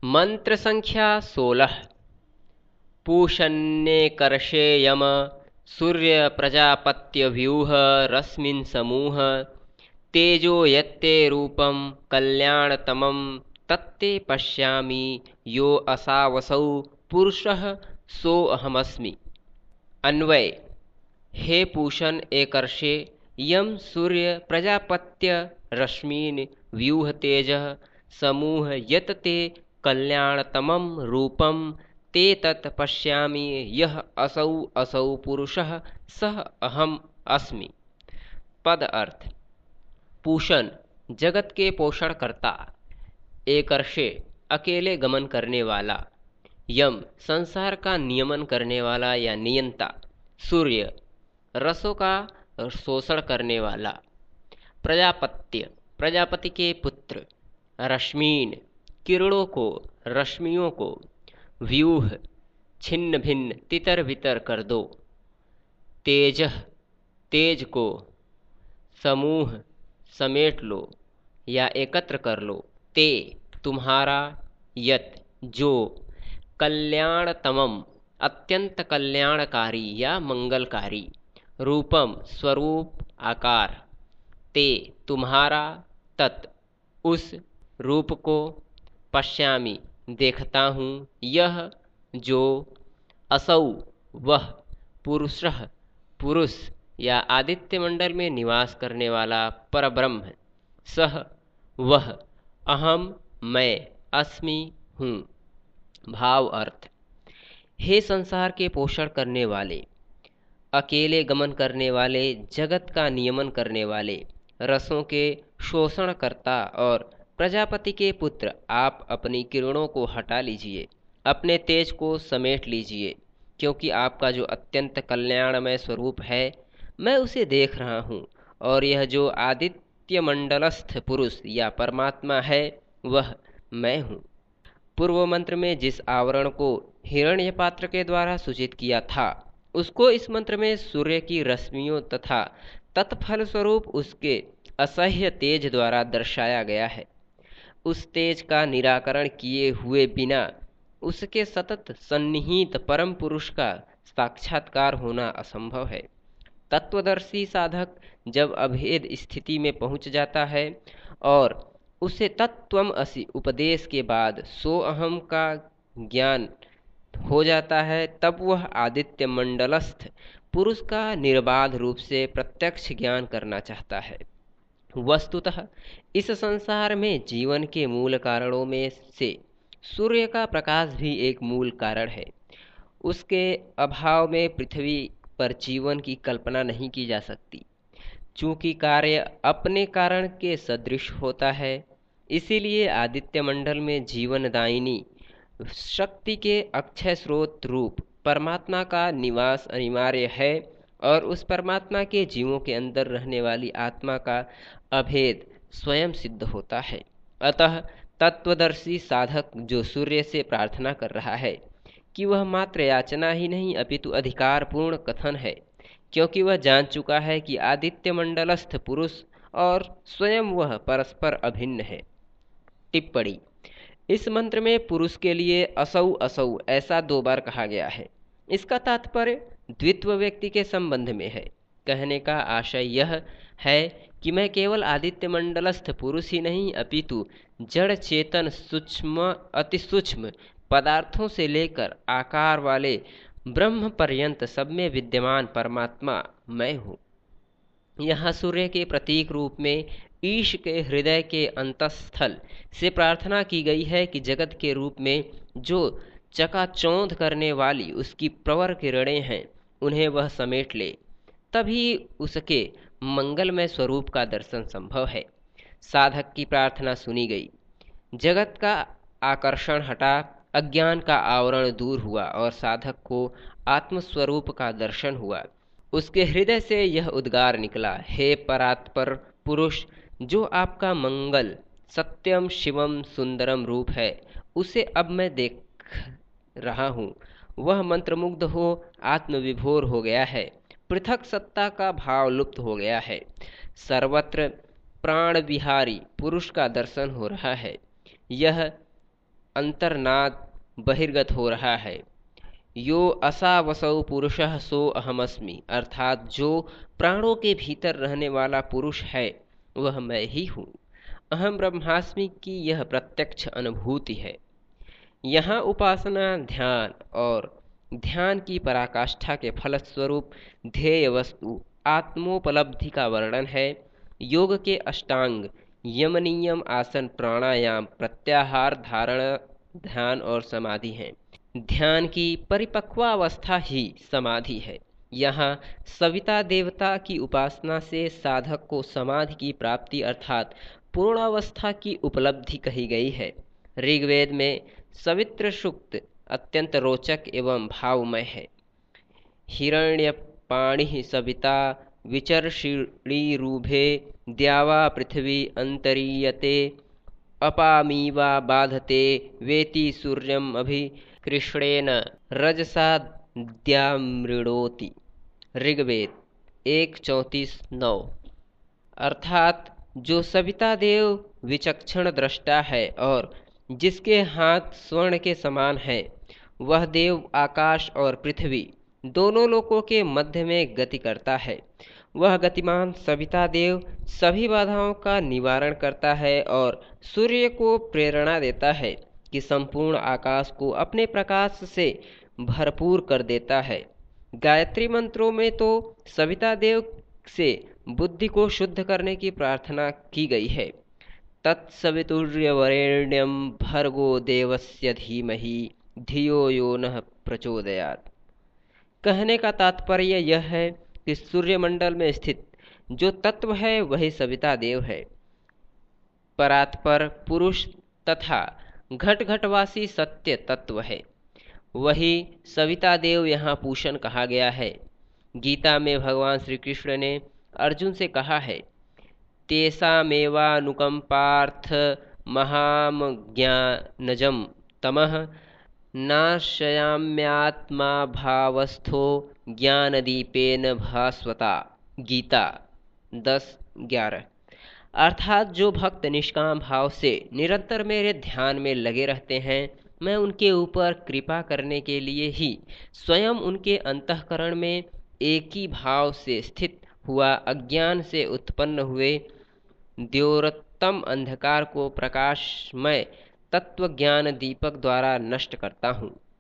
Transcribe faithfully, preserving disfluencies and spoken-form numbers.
मंत्र संख्या सोलह। पूषन्नेकर्षे यम सूर्य प्रजापत्यव्यूह रश्मिन् समूह तेजो यत्ते रूपं कल्याणतमं तत्ते पश्यामि यो असावसौ पुरुषः सो अहमस्मि। अन्वय। हे पूषण एकर्षे यम सूर्य प्रजापत्य रश्मीन व्यूह तेजः समूह यत ते कल्याणतमं रूपं ते तत् पश्यामि यह असौ असौ पुरुषः सह अहम अस्मि। पद अर्थ। पूषण जगत के पोषण करता, एकर्षे अकेले गमन करने वाला, यम संसार का नियमन करने वाला या नियंता, सूर्य रसों का शोषण करने वाला, प्रजापत्य प्रजापति के पुत्र, रश्मीन किरणों को रश्मियों को, व्यूह छिन्न भिन्न तितर बितर कर दो, तेज तेज को, समूह समेट लो या एकत्र कर लो, ते तुम्हारा, यत जो, कल्याणतमम अत्यंत कल्याणकारी या मंगलकारी, रूपम स्वरूप आकार, ते तुम्हारा, तत् उस रूप को, पश्यामि देखता हूँ, यह जो, असौ वह, पुरुषः पुरुष या आदित्य मंडल में निवास करने वाला परब्रह्म, सह वह, अहम मैं, अस्मि हूँ। भाव अर्थ। हे संसार के पोषण करने वाले, अकेले गमन करने वाले, जगत का नियमन करने वाले, रसों के शोषण करता और प्रजापति के पुत्र, आप अपनी किरणों को हटा लीजिए, अपने तेज को समेट लीजिए, क्योंकि आपका जो अत्यंत कल्याणमय स्वरूप है मैं उसे देख रहा हूँ, और यह जो आदित्य मंडलस्थ पुरुष या परमात्मा है वह मैं हूँ। पूर्व मंत्र में जिस आवरण को हिरण्यपात्र के द्वारा सूचित किया था, उसको इस मंत्र में सूर्य की रश्मियों तथा तत्फल स्वरूप उसके असह्य तेज द्वारा दर्शाया गया है। उस तेज का निराकरण किए हुए बिना उसके सतत सन्निहित परम पुरुष का साक्षात्कार होना असंभव है। तत्वदर्शी साधक जब अभेद स्थिति में पहुंच जाता है और उसे तत्त्वम असि उपदेश के बाद सो अहम का ज्ञान हो जाता है, तब वह आदित्य मंडलस्थ पुरुष का निर्बाध रूप से प्रत्यक्ष ज्ञान करना चाहता है। वस्तुतः इस संसार में जीवन के मूल कारणों में से सूर्य का प्रकाश भी एक मूल कारण है। उसके अभाव में पृथ्वी पर जीवन की कल्पना नहीं की जा सकती। चूंकि कार्य अपने कारण के सदृश होता है, इसीलिए आदित्य मंडल में जीवनदायिनी शक्ति के अक्षय स्रोत रूप परमात्मा का निवास अनिवार्य है, और उस परमात्मा के जीवों के अंदर रहने वाली आत्मा का अभेद स्वयं सिद्ध होता है। अतः तत्वदर्शी साधक जो सूर्य से प्रार्थना कर रहा है कि वह मात्र याचना ही नहीं अपितु अधिकार पूर्ण कथन है, क्योंकि वह जान चुका है कि आदित्य मंडलस्थ पुरुष और स्वयं वह परस्पर अभिन्न है। टिप्पणी। इस मंत्र में पुरुष के लिए असौ असौ ऐसा दो बार कहा गया है। इसका तात्पर्य द्वित्व व्यक्ति के संबंध में है। कहने का आशय यह है कि मैं केवल आदित्य मंडलस्थ पुरुष ही नहीं अपितु जड़ चेतन सूक्ष्म अति सूक्ष्म पदार्थों से लेकर आकार वाले ब्रह्म पर्यंत सब में विद्यमान परमात्मा मैं हूँ। यहाँ सूर्य के प्रतीक रूप में ईश के हृदय के अंतस्थल से प्रार्थना की गई है कि जगत के रूप में जो चकाचौंध करने वाली उसकी प्रवर किरणें हैं उन्हें वह समेट ले, तभी उसके मंगलमय स्वरूप का दर्शन संभव है। साधक की प्रार्थना सुनी गई। जगत का आकर्षण हटा, अज्ञान का आवरण दूर हुआ और साधक को आत्मस्वरूप का दर्शन हुआ। उसके हृदय से यह उद्गार निकला, हे परात्पर पुरुष, जो आपका मंगल सत्यम शिवम सुंदरम रूप है उसे अब मैं देख रहा हूँ। वह मंत्रमुग्ध हो आत्मविभोर हो गया है। पृथक सत्ता का भाव लुप्त हो गया है। सर्वत्र प्राण विहारी पुरुष का दर्शन हो रहा है। यह अंतर्नाद बहिर्गत हो रहा है। यो असावसौ पुरुषः सो अहमस्मि, अर्थात जो प्राणों के भीतर रहने वाला पुरुष है वह मैं ही हूँ। अहम ब्रह्मास्मि की यह प्रत्यक्ष अनुभूति है। यहाँ उपासना, ध्यान और ध्यान की पराकाष्ठा के फलस्वरूप ध्येय वस्तु आत्मोपलब्धि का वर्णन है। योग के अष्टांग यम, नियम, आसन, प्राणायाम, प्रत्याहार, धारणा, ध्यान और समाधि हैं। ध्यान की परिपक्वावस्था ही समाधि है। यहाँ सविता देवता की उपासना से साधक को समाधि की प्राप्ति अर्थात पूर्णावस्था की उपलब्धि कही गई है। ऋग्वेद में सवित्र सूक्त अत्यंत रोचक एवं भावमय है। हिरण्यपाणि सविता विचर्षिणीरूभे द्यावा पृथ्वी अंतरीयते अपामीवा बाधते वेति सूर्यम अभि कृष्णेन रजसा द्यामृणोति। ऋग्वेद एक चौंतीस नौ। अर्थात जो सविता देव विचक्षण दृष्टा है और जिसके हाथ स्वर्ण के समान है, वह देव आकाश और पृथ्वी दोनों लोकों के मध्य में गति करता है। वह गतिमान सविता देव सभी बाधाओं का निवारण करता है और सूर्य को प्रेरणा देता है कि संपूर्ण आकाश को अपने प्रकाश से भरपूर कर देता है। गायत्री मंत्रों में तो सविता देव से बुद्धि को शुद्ध करने की प्रार्थना की गई है। तत्सवितुर्वरेण्यं भर्गो देवस्य धीमहि धियो यो नः प्रचोदयात्। कहने का तात्पर्य यह है कि सूर्यमंडल में स्थित जो तत्व है वही सविता देव है। परात्पर पुरुष तथा घट घटवासी सत्य तत्व है, वही सविता देव यहाँ पूषण कहा गया है। गीता में भगवान श्री कृष्ण ने अर्जुन से कहा है, तेषामेवानुकंपार्थ महामज्ञानजं तमः नाशयाम्यात्मा भावस्थो ज्ञानदीपेन भास्वता। गीता दस ग्यारह। अर्थात जो भक्त निष्काम भाव से निरंतर मेरे ध्यान में लगे रहते हैं, मैं उनके ऊपर कृपा करने के लिए ही स्वयं उनके अंतःकरण में एक ही भाव से स्थित हुआ अज्ञान से उत्पन्न हुए द्योतम अंधकार को प्रकाशमय तत्व ज्ञान दीपक द्वारा नष्ट करता हूँ।